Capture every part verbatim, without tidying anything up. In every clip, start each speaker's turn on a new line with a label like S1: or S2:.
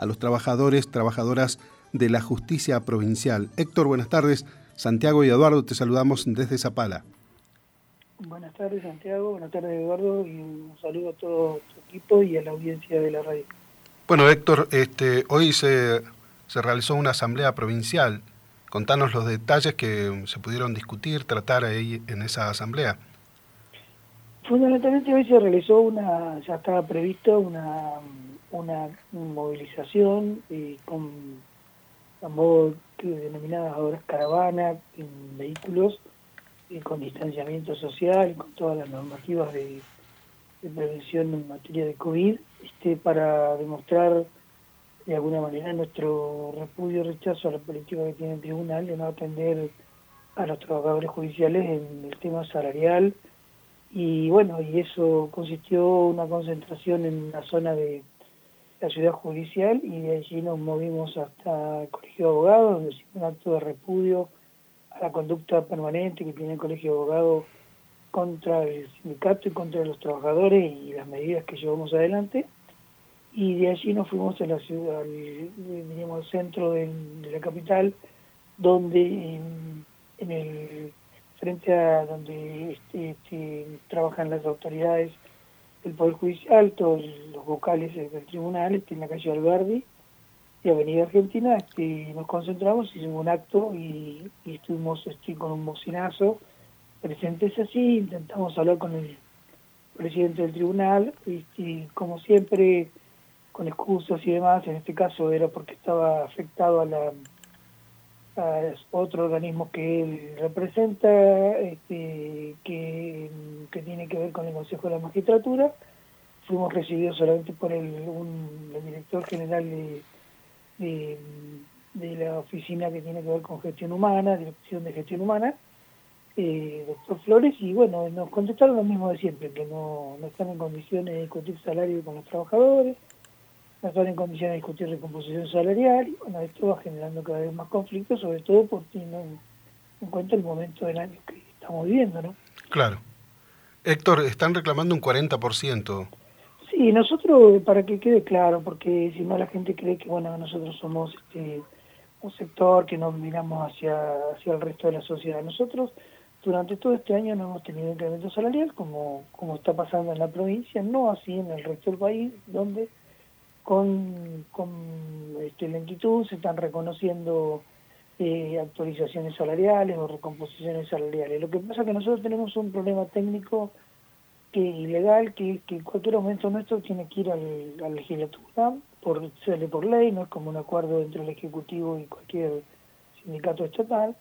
S1: a los trabajadores, trabajadoras de la justicia provincial. Héctor, buenas tardes. Santiago y Eduardo, te saludamos desde Zapala.
S2: Buenas tardes, Santiago. Buenas tardes, Eduardo. Y un saludo a todo tu equipo y a la audiencia de la radio.
S1: Bueno, Héctor, este, hoy se, se realizó una asamblea provincial. Contanos los detalles que se pudieron discutir, tratar ahí en esa asamblea.
S2: Fundamentalmente hoy se realizó una, ya estaba previsto una, una movilización eh, con, a modo que denominadas ahora caravanas en vehículos eh, con distanciamiento social y con todas las normativas de, de prevención en materia de COVID, este, para demostrar de alguna manera nuestro repudio y rechazo a la política que tiene el tribunal de no atender a los trabajadores judiciales en el tema salarial. Y bueno, y eso consistió una concentración en la zona de la ciudad judicial, y de allí nos movimos hasta el Colegio de Abogados, donde hicimos un acto de repudio a la conducta permanente que tiene el Colegio de Abogados contra el sindicato y contra los trabajadores y las medidas que llevamos adelante. Y de allí nos fuimos a la ciudad, al, diríamos, al centro de, de la capital, donde en, en el frente a donde este, este, trabajan las autoridades del Poder Judicial, todos los vocales del tribunal, este, en la calle Alberdi y Avenida Argentina, este, nos concentramos, hicimos un acto y, y estuvimos este, con un bocinazo presentes así, intentamos hablar con el presidente del tribunal, y como siempre con excusas y demás. En este caso era porque estaba afectado a la a otro organismo que él representa, este, que, que tiene que ver con el Consejo de la Magistratura. Fuimos recibidos solamente por el, un, el director general de, de, de la oficina que tiene que ver con gestión humana, dirección de gestión humana, eh, doctor Flores, y bueno, nos contestaron lo mismo de siempre, que no, no están en condiciones de discutir salario con los trabajadores, no están en condiciones de discutir recomposición salarial, y bueno, esto va generando cada vez más conflictos, sobre todo porque tiene en cuenta el momento del año que estamos viviendo, ¿no?
S1: Claro. Héctor, están reclamando un cuarenta por ciento.
S2: Sí, nosotros, para que quede claro, porque si no la gente cree que, bueno, nosotros somos este, un sector que nos miramos hacia, hacia el resto de la sociedad. Nosotros, durante todo este año no hemos tenido incremento salarial, como, como está pasando en la provincia, no así en el resto del país, donde con, con este, lentitud se están reconociendo eh, actualizaciones salariales o recomposiciones salariales. Lo que pasa es que nosotros tenemos un problema técnico que ilegal, que es que cualquier aumento nuestro tiene que ir al, a la legislatura, por, sale por ley, no es como un acuerdo entre el Ejecutivo y cualquier sindicato estatal,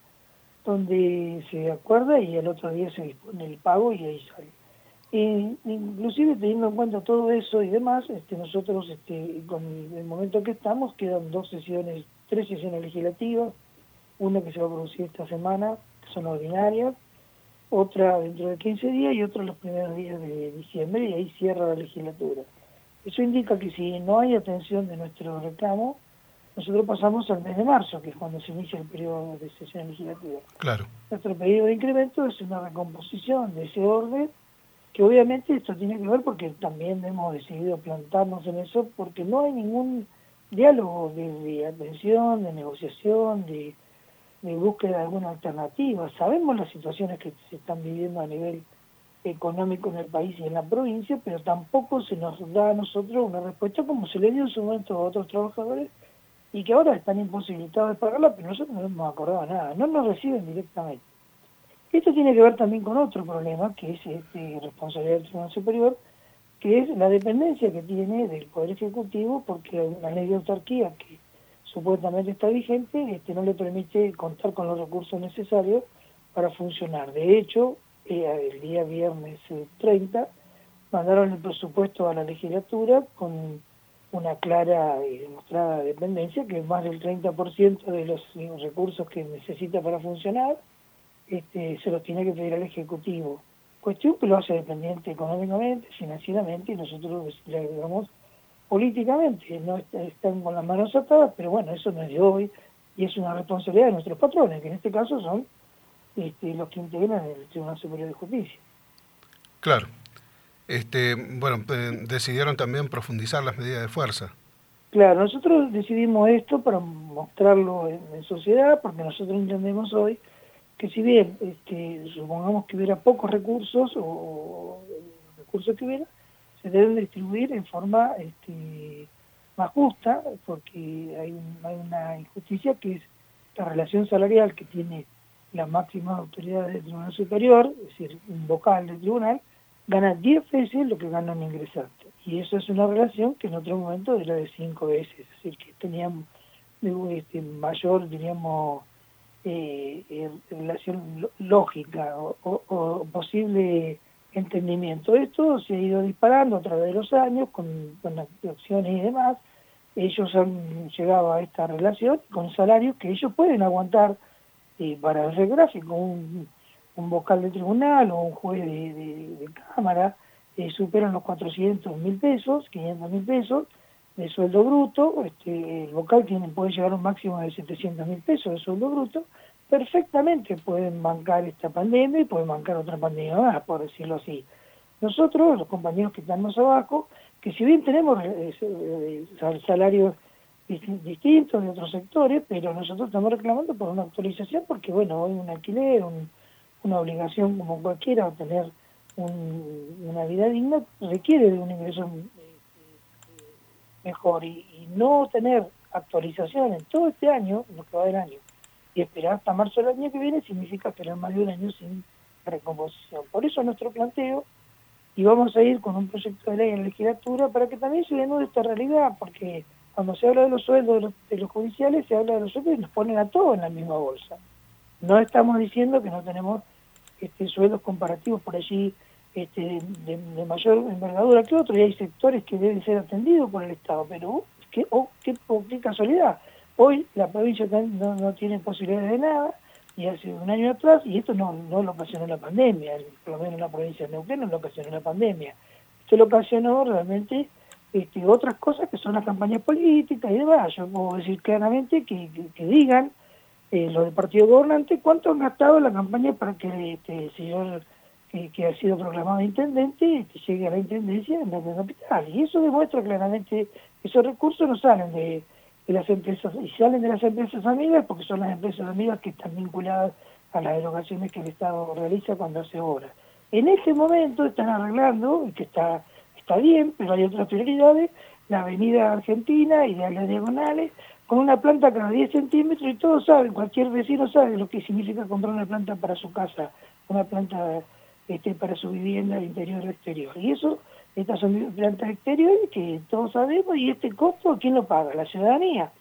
S2: donde se acuerda y al otro día se dispone el pago y ahí sale. E, inclusive teniendo en cuenta todo eso y demás, este, nosotros este, con el momento que estamos quedan dos sesiones, tres sesiones legislativas, una que se va a producir esta semana, que son ordinarias, otra dentro de quince días y otra los primeros días de diciembre, y ahí cierra la legislatura. Eso indica que si no hay atención de nuestro reclamo, nosotros pasamos al mes de marzo, que es cuando se inicia el periodo de sesión legislativa.
S1: Claro.
S2: Nuestro pedido de incremento es una recomposición de ese orden, que obviamente esto tiene que ver porque también hemos decidido plantarnos en eso, porque no hay ningún diálogo de, de atención, de negociación, de, de búsqueda de alguna alternativa. Sabemos las situaciones que se están viviendo a nivel económico en el país y en la provincia, pero tampoco se nos da a nosotros una respuesta como se le dio en su momento a otros trabajadores y que ahora están imposibilitados de pagarla, pero nosotros no hemos acordado nada, no nos reciben directamente. Esto tiene que ver también con otro problema, que es este, responsabilidad del Tribunal Superior, que es la dependencia que tiene del Poder Ejecutivo, porque una ley de autarquía que supuestamente está vigente este, no le permite contar con los recursos necesarios para funcionar. De hecho, eh, el día viernes eh, treinta mandaron el presupuesto a la legislatura con una clara y demostrada dependencia, que es más del treinta por ciento de los eh, recursos que necesita para funcionar, Este, se los tiene que pedir al Ejecutivo. Cuestión que lo hace dependiente económicamente, financieramente, y nosotros le agregamos políticamente. No est- están con las manos atadas, pero bueno, eso no es de hoy, y es una responsabilidad de nuestros patrones, que en este caso son este, los que integran el Tribunal Superior de Justicia.
S1: Claro. Este, bueno, eh, decidieron también profundizar las medidas de fuerza.
S2: Claro, nosotros decidimos esto para mostrarlo en, en sociedad, porque nosotros entendemos hoy que si bien este, supongamos que hubiera pocos recursos o, o los recursos que hubiera, se deben distribuir en forma este, más justa, porque hay, un, hay una injusticia que es la relación salarial que tiene la máxima autoridad del Tribunal Superior, es decir, un vocal del tribunal, gana diez veces lo que gana un ingresante. Y eso es una relación que en otro momento era de cinco veces, es decir, que teníamos este, mayor, diríamos, eh, eh, relación lógica o, o, o posible entendimiento. Esto se ha ido disparando a través de los años con, con acciones y demás. Ellos han llegado a esta relación con salarios que ellos pueden aguantar eh, para el gráfico. Un, un vocal de tribunal o un juez de, de, de cámara eh, superan los cuatrocientos mil pesos, quinientos mil pesos de sueldo bruto. Este, el vocal tiene, puede llegar a un máximo de setecientos mil pesos de sueldo bruto. Perfectamente pueden bancar esta pandemia y pueden bancar otra pandemia más, por decirlo así. Nosotros, los compañeros que están más abajo, que si bien tenemos eh, eh, salarios distintos de otros sectores, pero nosotros estamos reclamando por una actualización porque, bueno, hoy un alquiler, un, una obligación como cualquiera, o tener un, una vida digna, requiere de un ingreso mejor, y, y no tener actualización en todo este año, lo que va del año, y esperar hasta marzo del año que viene, significa esperar más de un año sin recomposición. Por eso nuestro planteo, y vamos a ir con un proyecto de ley en la legislatura para que también se denude esta realidad, porque cuando se habla de los sueldos de los, de los judiciales, se habla de los sueldos y nos ponen a todos en la misma bolsa. No estamos diciendo que no tenemos este, sueldos comparativos por allí este, de, de mayor envergadura que otros, y hay sectores que deben ser atendidos por el Estado, pero qué, oh, qué, oh, qué casualidad. Hoy la provincia no, no tiene posibilidades de nada, y hace un año atrás, y esto no, no lo ocasionó la pandemia, por lo menos en la provincia de Neuquén no lo ocasionó la pandemia, esto lo ocasionó realmente este, otras cosas que son las campañas políticas y demás. Yo puedo decir claramente que, que, que digan eh, los del partido gobernante cuánto han gastado en la campaña para que este, el señor que, que ha sido proclamado intendente este, llegue a la intendencia en la capital, y eso demuestra claramente que esos recursos no salen de de las empresas, y salen de las empresas amigas porque son las empresas amigas que están vinculadas a las erogaciones que el Estado realiza cuando hace obras. En este momento están arreglando, y que está, está bien, pero hay otras prioridades, la avenida Argentina y de las diagonales, con una planta cada diez centímetros, y todos saben, cualquier vecino sabe lo que significa comprar una planta para su casa, una planta este, para su vivienda interior o exterior. Y eso, estas son plantas exteriores que todos sabemos, y este costo, ¿quién lo paga? La ciudadanía.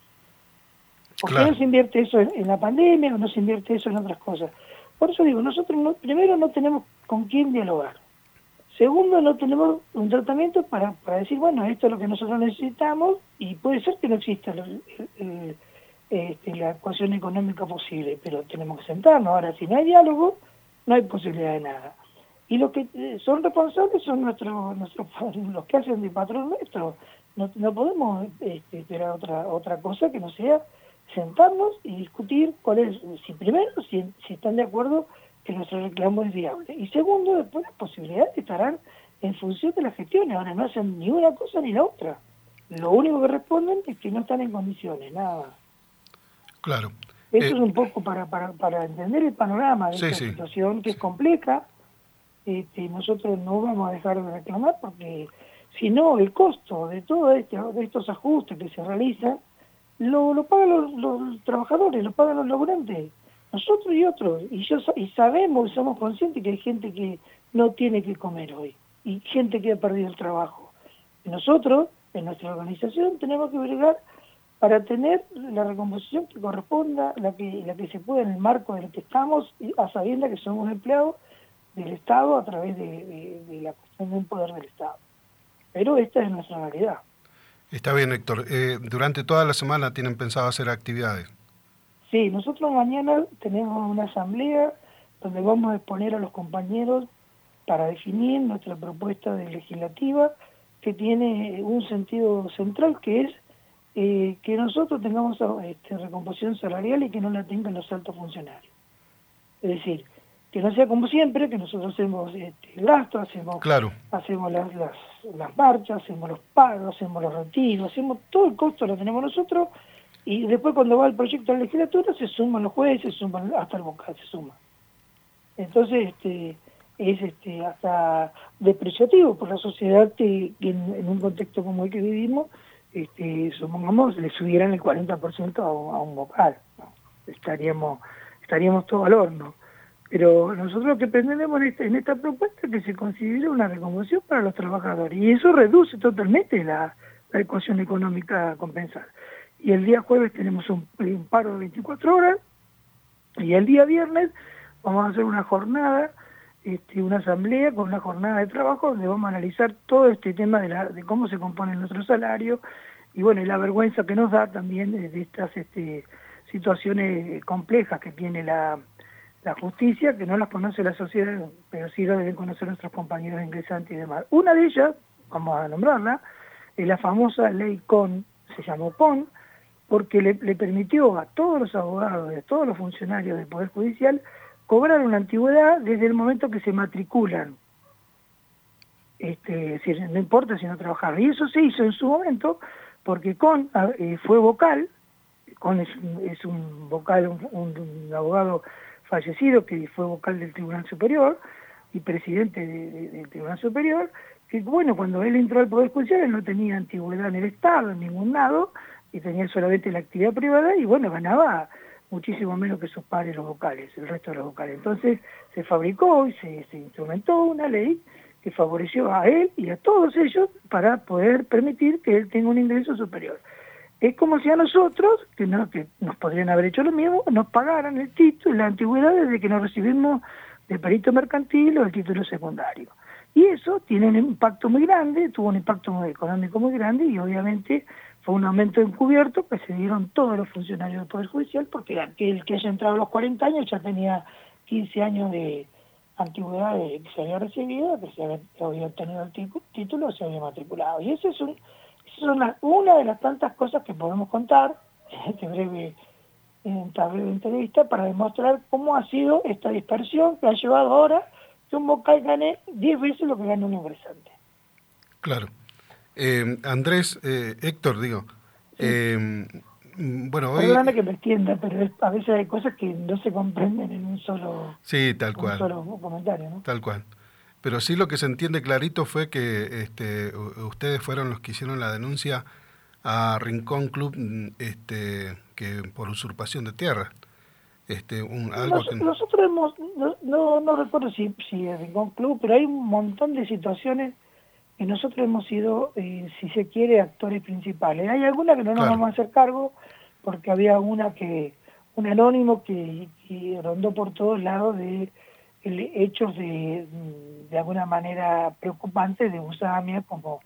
S2: ¿Por
S1: Claro.
S2: qué no se invierte eso en, en la pandemia o no se invierte eso en otras cosas? Por eso digo, nosotros no, primero no tenemos con quién dialogar. Segundo, no tenemos un tratamiento para, para decir, bueno, esto es lo que nosotros necesitamos, y puede ser que no exista el, el, este, la ecuación económica posible, pero tenemos que sentarnos. Ahora, si no hay diálogo, no hay posibilidad de nada. Y los que eh, son responsables son nuestros, nuestros los que hacen de patrón nuestro. No, no podemos este, esperar otra otra cosa que no sea sentarnos y discutir cuál es, si primero, si, si están de acuerdo que nuestro reclamo es viable. Y segundo, después las posibilidades estarán en función de las gestiones. Ahora no hacen ni una cosa ni la otra. Lo único que responden es que no están en condiciones, nada más.
S1: Claro.
S2: Eso
S1: Eh,
S2: es un poco para, para, para entender el panorama de
S1: sí,
S2: esta
S1: sí.
S2: situación que
S1: Sí.
S2: es compleja. Este, nosotros no vamos a dejar de reclamar, porque si no, el costo de todos este, de estos ajustes que se realizan lo, lo pagan los, los trabajadores, lo pagan los laburantes, nosotros y otros, y yo y sabemos y somos conscientes que hay gente que no tiene que comer hoy, y gente que ha perdido el trabajo. Y nosotros, en nuestra organización, tenemos que bregar para tener la recomposición que corresponda, la que, la que se pueda en el marco en el que estamos, a sabiendas que somos empleados del Estado a través de, de, de la cuestión de un poder del Estado. Pero esta es nuestra realidad.
S1: Está bien, Héctor. Eh, durante toda la semana tienen pensado hacer actividades.
S2: Sí, nosotros mañana tenemos una asamblea donde vamos a exponer a los compañeros para definir nuestra propuesta de legislativa, que tiene un sentido central, que es eh, que nosotros tengamos este, recomposición salarial y que no la tengan los altos funcionarios. Es decir, que no sea como siempre, que nosotros hacemos este, gastos, hacemos,
S1: claro.
S2: hacemos las, las, las marchas, hacemos los pagos, hacemos los retiros, hacemos todo el costo lo tenemos nosotros, y después cuando va el proyecto a la legislatura se suman los jueces, se suman hasta el vocal, se suma. Entonces, este, es este, hasta depreciativo por la sociedad que, que en, en un contexto como el que vivimos, este, supongamos, le subieran el cuarenta por ciento a un, a un vocal, ¿no? Estaríamos, estaríamos todo al horno. Pero nosotros lo que pretendemos en esta, en esta propuesta es que se considere una reconversión para los trabajadores, y eso reduce totalmente la, la ecuación económica a compensar. Y el día jueves tenemos un, un paro de veinticuatro horas, y el día viernes vamos a hacer una jornada, este, una asamblea con una jornada de trabajo donde vamos a analizar todo este tema de, la, de cómo se compone nuestro salario, y bueno, y la vergüenza que nos da también de, de estas este, situaciones complejas que tiene la, la justicia, que no las conoce la sociedad, pero sí lo deben conocer nuestros compañeros ingresantes y demás. Una de ellas, vamos a nombrarla, es la famosa ley C O N, se llamó C O N, porque le, le permitió a todos los abogados, a todos los funcionarios del Poder Judicial, cobrar una antigüedad desde el momento que se matriculan. Este, es decir, no importa si no trabajaron. Y eso se hizo en su momento porque C O N eh, fue vocal, C O N es, es un vocal, un, un, un abogado fallecido que fue vocal del Tribunal Superior y presidente de, de, del Tribunal Superior, que bueno, cuando él entró al Poder Judicial él no tenía antigüedad en el Estado, en ningún lado, y tenía solamente la actividad privada, y bueno, ganaba muchísimo menos que sus pares los vocales, el resto de los vocales. Entonces se fabricó y se, se instrumentó una ley que favoreció a él y a todos ellos para poder permitir que él tenga un ingreso superior. Es como si a nosotros, que, no, que nos podrían haber hecho lo mismo, nos pagaran el título, la antigüedad desde que nos recibimos del perito mercantil o del título secundario. Y eso tiene un impacto muy grande, tuvo un impacto muy económico muy grande, y obviamente fue un aumento encubierto que se dieron todos los funcionarios del Poder Judicial, porque aquel que haya entrado a los cuarenta años ya tenía quince años de antigüedad de que se había recibido, que se había, que había obtenido el título, se había matriculado. Y esa es, un, esa es una, una de las tantas cosas que podemos contar en, este breve, en esta breve entrevista para demostrar cómo ha sido esta dispersión que ha llevado ahora que un vocal gane diez veces lo que gana un ingresante.
S1: Claro. Eh, Andrés, eh, Héctor, digo, sí. eh, bueno, hoy...
S2: Perdóname que me extienda, pero es, a veces hay cosas que no se comprenden en un solo,
S1: sí, tal cual.
S2: Un solo comentario, ¿no?
S1: Tal cual. Pero sí lo que se entiende clarito fue que este, ustedes fueron los que hicieron la denuncia a Rincón Club este, que por usurpación de tierra. Este, un, algo
S2: Nos,
S1: que...
S2: Nosotros hemos, no, no, no recuerdo si, si es Rincón Club, pero hay un montón de situaciones que nosotros hemos sido, eh, si se quiere, actores principales. Hay algunas que no nos claro. vamos a hacer cargo, porque había una que, un anónimo que, que rondó por todos lados de el, hechos de, de alguna manera preocupantes de Usamia como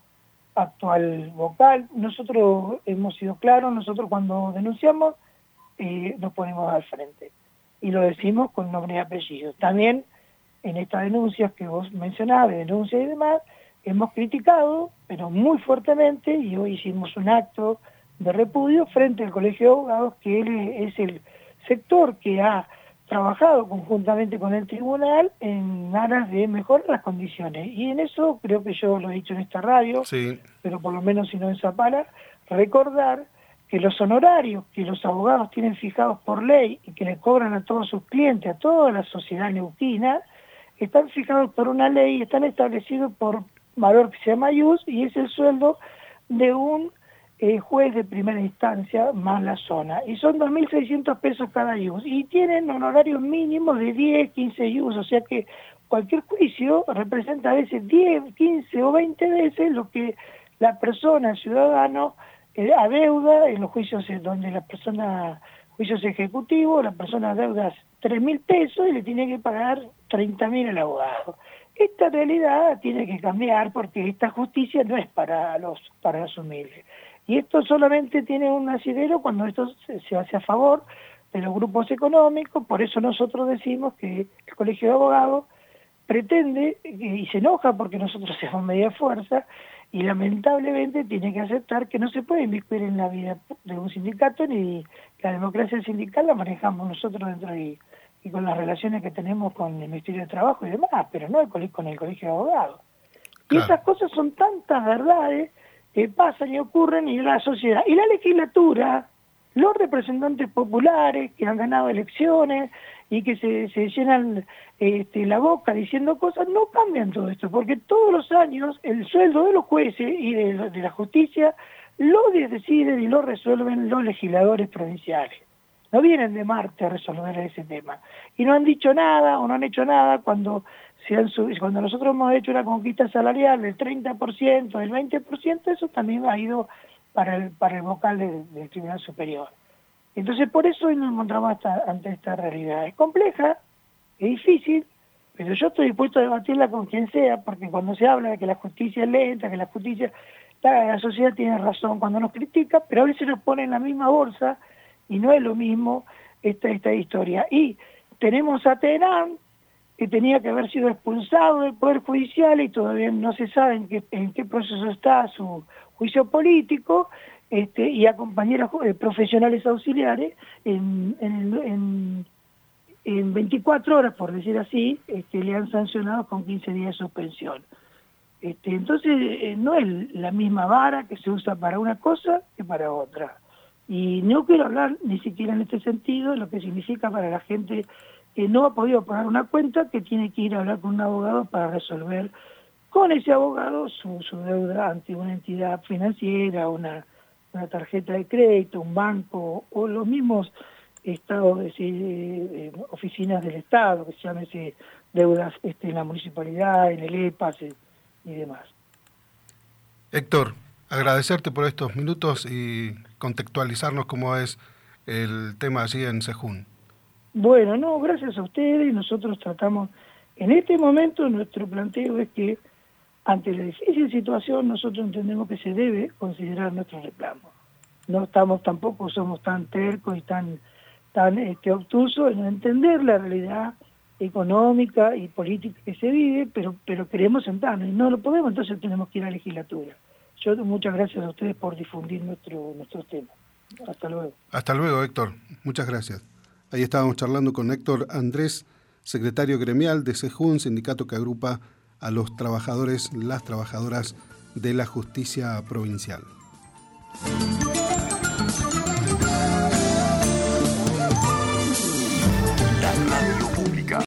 S2: actual vocal. Nosotros hemos sido claros, nosotros cuando denunciamos eh, nos ponemos al frente y lo decimos con nombre y apellido. También en estas denuncias que vos mencionabas, de denuncias y demás, hemos criticado, pero muy fuertemente, y hoy hicimos un acto de repudio frente al Colegio de Abogados, que él es el sector que ha trabajado conjuntamente con el tribunal en aras de mejorar las condiciones. Y en eso, creo que yo lo he dicho en esta radio,
S1: sí.
S2: pero por lo menos si no en Zapala, recordar que los honorarios que los abogados tienen fijados por ley y que le cobran a todos sus clientes, a toda la sociedad neuquina, están fijados por una ley, están establecidos por valor que se llama I U S, y es el sueldo de un eh, juez de primera instancia más la zona, y son dos mil seiscientos pesos cada I U S, y tienen honorarios mínimos de diez, quince I U S, o sea que cualquier juicio representa a veces diez, quince o veinte veces lo que la persona, el ciudadano, eh, adeuda en los juicios donde la persona, juicios ejecutivos, la persona adeuda tres mil pesos y le tiene que pagar treinta mil al abogado. Esta realidad tiene que cambiar porque esta justicia no es para los para los humildes. Y esto solamente tiene un asidero cuando esto se, se hace a favor de los grupos económicos. Por eso nosotros decimos que el Colegio de Abogados pretende y se enoja porque nosotros hacemos media fuerza y lamentablemente tiene que aceptar que no se puede inmiscuir en la vida de un sindicato, ni la democracia sindical la manejamos nosotros dentro de y con las relaciones que tenemos con el Ministerio de Trabajo y demás, pero no con el Colegio de Abogados. Y
S1: Claro.
S2: esas cosas son tantas verdades que pasan y ocurren en la sociedad. Y la legislatura, los representantes populares que han ganado elecciones y que se, se llenan este, la boca diciendo cosas, no cambian todo esto, porque todos los años el sueldo de los jueces y de, de la justicia lo deciden y lo resuelven los legisladores provinciales. No vienen de Marte a resolver ese tema. Y no han dicho nada o no han hecho nada cuando, se han sub... cuando nosotros hemos hecho una conquista salarial del treinta por ciento, del veinte por ciento, eso también ha ido para el, para el vocal de, del Tribunal Superior. Entonces, por eso hoy nos encontramos hasta, ante esta realidad. Es compleja, es difícil, pero yo estoy dispuesto a debatirla con quien sea, porque cuando se habla de que la justicia es lenta, que la justicia, la, la sociedad tiene razón cuando nos critica, pero a veces nos pone en la misma bolsa y no es lo mismo esta, esta historia. Y tenemos a Teherán, que tenía que haber sido expulsado del Poder Judicial y todavía no se sabe en qué, en qué proceso está su juicio político, este, y a compañeros eh, profesionales auxiliares en, en, en, en veinticuatro horas, por decir así, este, le han sancionado con quince días de suspensión. Este, entonces, eh, no es la misma vara que se usa para una cosa que para otra. Y no quiero hablar ni siquiera en este sentido, lo que significa para la gente que no ha podido pagar una cuenta, que tiene que ir a hablar con un abogado para resolver con ese abogado su, su deuda ante una entidad financiera, una, una tarjeta de crédito, un banco, o los mismos estados, es decir, eh, oficinas del Estado, que se llaman deudas este, en la municipalidad, en el E P A S eh, y demás.
S1: Héctor, agradecerte por estos minutos y contextualizarnos cómo es el tema allí en Sejún.
S2: Bueno, no, gracias a ustedes. Nosotros tratamos, en este momento nuestro planteo es que ante la difícil situación nosotros entendemos que se debe considerar nuestro reclamo. No estamos tampoco, somos tan tercos y tan, tan este, obtusos en entender la realidad económica y política que se vive, pero, pero queremos sentarnos y no lo podemos, entonces tenemos que ir a la legislatura. Yo muchas gracias a ustedes por difundir nuestro, nuestros temas. Hasta luego.
S1: Hasta luego, Héctor. Muchas gracias. Ahí estábamos charlando con Héctor Andrés, secretario gremial de Sejún, sindicato que agrupa a los trabajadores, las trabajadoras de la justicia provincial.